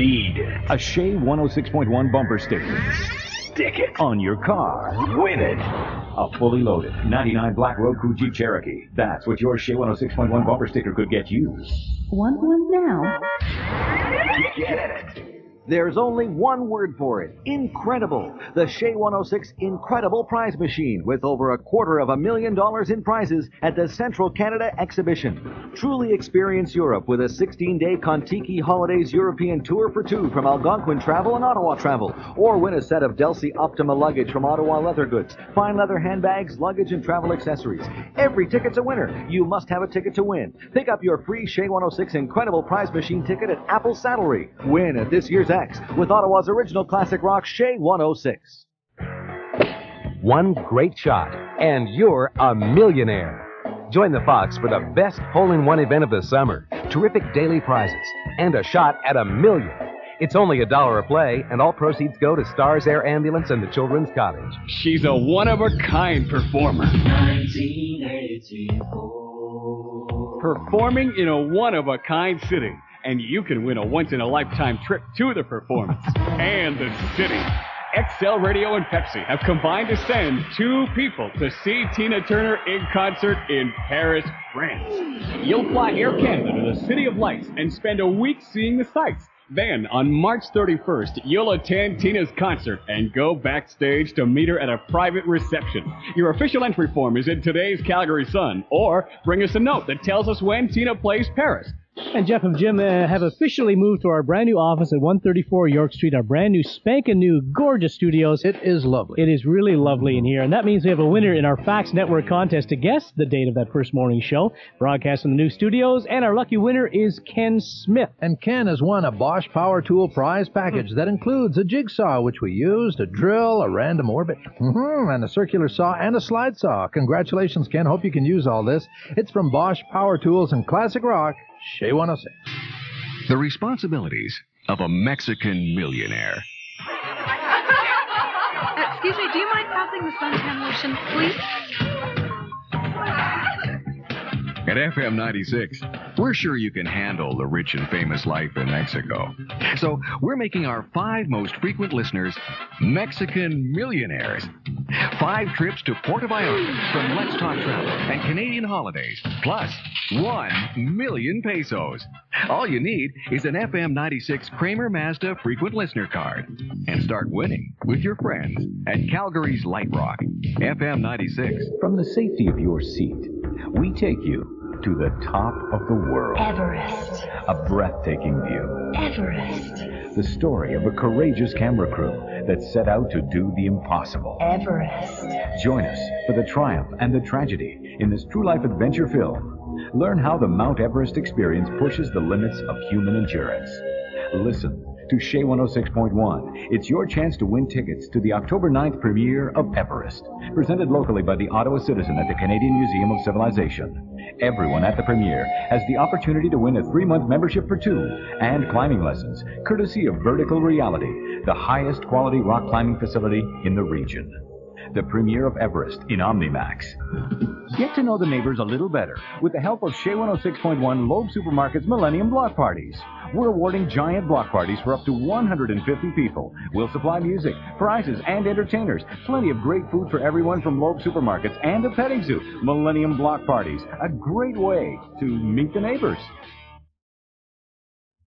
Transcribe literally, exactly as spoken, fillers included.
need a Shea one oh six point one bumper sticker. Stick it on your car. Win it. A fully loaded ninety-nine Black Road Crew Jeep Cherokee. That's what your Shea one oh six point one bumper sticker could get you. Want one now? Get it. There's only one word for it. Incredible. The Shea one oh six Incredible Prize Machine with over a quarter of a million dollars in prizes at the Central Canada Exhibition. Truly experience Europe with a sixteen-day Contiki Holidays European Tour for two from Algonquin Travel and Ottawa Travel. Or win a set of Delsey Optima luggage from Ottawa Leather Goods. Fine leather handbags, luggage, and travel accessories. Every ticket's a winner. You must have a ticket to win. Pick up your free Shea one oh six Incredible Prize Machine ticket at Apple Saddlery. Win at this year's X with Ottawa's original classic rock Shea one oh six. One great shot, and you're a millionaire. Join the Fox for the best hole-in-one event of the summer. Terrific daily prizes, and a shot at a million. It's only a dollar a play, and all proceeds go to Stars Air Ambulance and the Children's Cottage. She's a one-of-a-kind performer. nineteen eighty-four. Performing in a one-of-a-kind city. And you can win a once-in-a-lifetime trip to the performance and the city. X L Radio and Pepsi have combined to send two people to see Tina Turner in concert in Paris, France. You'll fly Air Canada to the City of Lights and spend a week seeing the sights. Then, on March thirty-first, you'll attend Tina's concert and go backstage to meet her at a private reception. Your official entry form is in today's Calgary Sun, or bring us a note that tells us when Tina plays Paris. And Jeff and Jim uh, have officially moved to our brand new office at one thirty-four York Street, our brand new spanking new gorgeous studios. It is lovely. It is really lovely in here, and that means we have a winner in our Fax Network contest to guess the date of that first morning show, broadcast in the new studios, and our lucky winner is Ken Smith. And Ken has won a Bosch Power Tool prize package that includes a jigsaw, which we use to drill a random orbit, mm-hmm, and a circular saw and a slide saw. Congratulations, Ken. Hope you can use all this. It's from Bosch Power Tools and Classic Rock. Shea one oh six. The responsibilities of a Mexican millionaire. Uh, excuse me, do you mind passing the suntan lotion, please? At F M ninety-six, we're sure you can handle the rich and famous life in Mexico. So we're making our five most frequent listeners Mexican millionaires. Five trips to Puerto Vallarta from Let's Talk Travel and Canadian Holidays, plus one million pesos. All you need is an F M ninety-six Kramer Mazda frequent listener card. And start winning with your friends at Calgary's Light Rock. F M ninety-six. From the safety of your seat, we take you to the top of the world. Everest. A breathtaking view. Everest. The story of a courageous camera crew that set out to do the impossible. Everest. Join us for the triumph and the tragedy in this true life adventure film. Learn how the Mount Everest experience pushes the limits of human endurance. Listen to Shea one oh six point one. It's your chance to win tickets to the October ninth premiere of Everest, presented locally by the Ottawa Citizen at the Canadian Museum of Civilization. Everyone at the premiere has the opportunity to win a three-month membership for two and climbing lessons, courtesy of Vertical Reality, the highest quality rock climbing facility in the region. The premiere of Everest in OmniMax. Get to know the neighbors a little better with the help of Shea one oh six point one Loeb Supermarket's Millennium Block Parties. We're awarding giant block parties for up to one hundred fifty people. We'll supply music, prizes, and entertainers. Plenty of great food for everyone from Loeb Supermarkets and a petting zoo. Millennium Block Parties, a great way to meet the neighbors.